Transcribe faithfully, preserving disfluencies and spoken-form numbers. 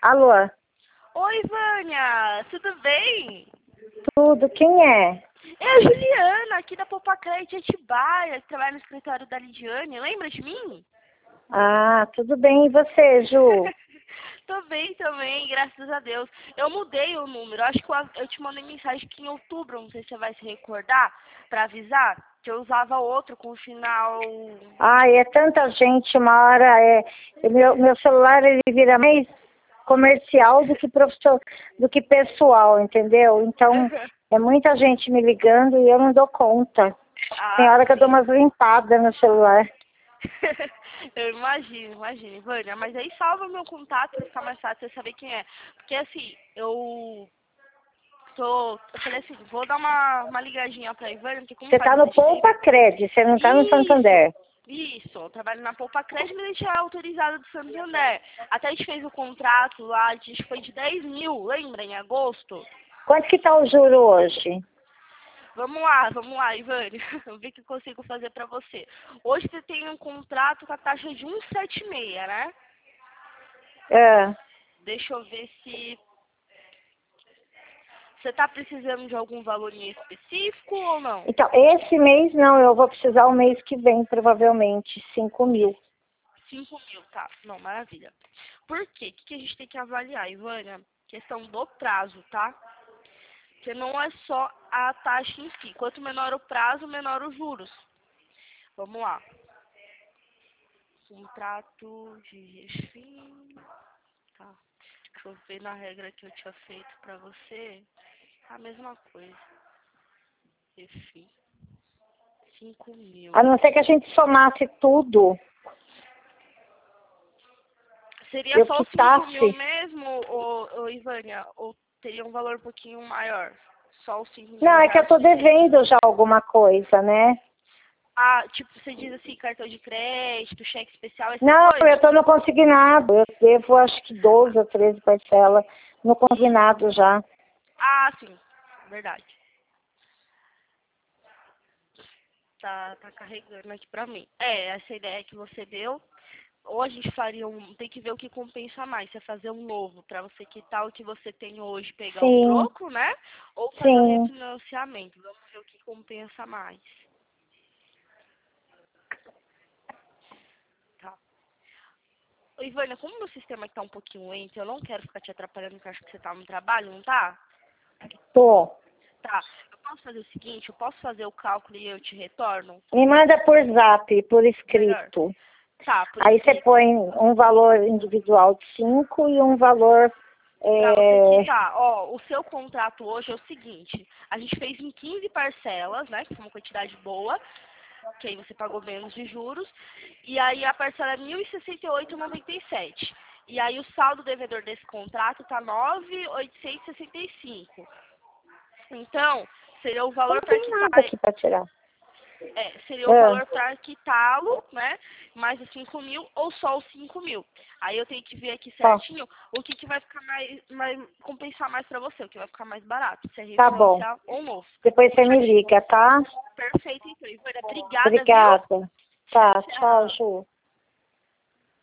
Alô? Oi, Vânia, tudo bem? Tudo, quem é? É a Juliana, aqui da Popacré de Atibaia, que trabalha no escritório da Lidiane, lembra de mim? Ah, tudo bem, e você, Ju? Tô bem também, graças a Deus. Eu mudei o número, acho que eu, eu te mandei mensagem aqui em outubro, não sei se você vai se recordar, pra avisar, que eu usava outro com o final... Ai, é tanta gente, uma hora é... Meu, meu celular, ele vira mais comercial do que profissional, do que pessoal, entendeu? Então, é muita gente me ligando e eu não dou conta. Tem Ah, hora que eu dou sim. umas limpadas no celular. Eu imagino, imagino, Vânia. Mas aí salva o meu contato pra ficar mais fácil você saber quem é. Porque assim, eu tô. Eu falei assim, vou dar uma, uma ligadinha pra Ivânia, porque como Você faz tá no bastante tempo. Poupa Cred, você não tá no Isso! Santander. Isso, eu trabalho na Poupa Crédito, mas a gente é autorizado do Santander. Até a gente fez o contrato lá, a gente foi de dez mil, lembra, em agosto? Quanto que tá o juro hoje? Vamos lá, vamos lá, Ivânia. Eu vi o que eu consigo fazer pra você. Hoje você tem um contrato com a taxa de um vírgula setenta e seis, né? É. Deixa eu ver se você está precisando de algum valor em específico ou não? Então, esse mês não, eu vou precisar o mês que vem, provavelmente, cinco mil. Cinco mil, tá. Não, maravilha. Por quê? O que que a gente tem que avaliar, Ivânia? Questão do prazo, tá? Porque não é só a taxa em si. Quanto menor o prazo, menor os juros. Vamos lá. Contrato de refim. Tá. Deixa eu ver na regra que eu tinha feito pra você. A mesma coisa. Refim. Cinco mil. A não ser que a gente somasse tudo, Seria eu só os cinco mil quitasse. mesmo, ou, ou Ivânia? Ou teria um valor um pouquinho maior? Só os cinco Não, mil é que já é eu o tô suficiente? devendo já alguma coisa, né? Ah, tipo, você diz assim, cartão de crédito, cheque especial, essas Não, coisas? eu tô no consignado. Eu devo acho que doze ou treze parcelas no consignado já. Ah, sim. Verdade. Tá, tá carregando aqui pra mim. É, essa ideia que você deu. Ou a gente faria um. Tem que ver o que compensa mais. Se é fazer um novo pra você quitar o que você tem hoje, pegar o Sim, troco, né? Ou fazer o sim. refinanciamento. Vamos ver o que compensa mais. Tá. Ô, Ivânia, como meu sistema está um pouquinho lento, eu não quero ficar te atrapalhando, porque eu acho que você tá no trabalho, não tá? Tô. Tá. Eu posso fazer o seguinte, eu posso fazer o cálculo e eu te retorno? Me manda por zap, por Melhor. escrito. Tá, por Aí você escrito. põe um valor individual de cinco e um valor. Pra você É... quitar, ó, o seu contrato hoje é o seguinte, a gente fez em quinze parcelas, né, que foi uma quantidade boa, que aí você pagou menos de juros, e aí a parcela é mil e sessenta e oito reais e noventa e sete centavos. E aí o saldo devedor desse contrato tá nove mil oitocentos e sessenta e cinco. Então, seria o Não valor para tem quitar, nada aqui para tirar. é, seria o Ah, valor para quitá-lo, né? Mais os cinco mil ou só os cinco mil. Aí eu tenho que ver aqui tá, certinho o que, que vai ficar mais, mais compensar mais para você, o que vai ficar mais barato, se é tá bom. refinanciar ou novo. Depois você me Fechadinho. liga, tá? Perfeito, então, Ivana. Obrigada, viu? Obrigada. Tchau, Tá, tchau, tchau. Ju.